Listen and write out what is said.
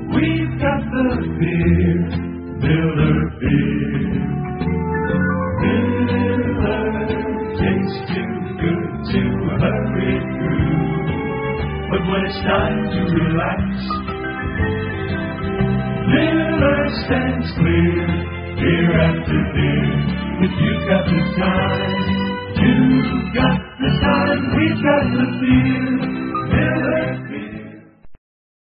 We've got the beer, Miller beer. Miller tastes too good to hurry through. But when it's time to relax, Miller stands clear, beer after beer. If you've got the time, you've got the time. We've got the beer, Miller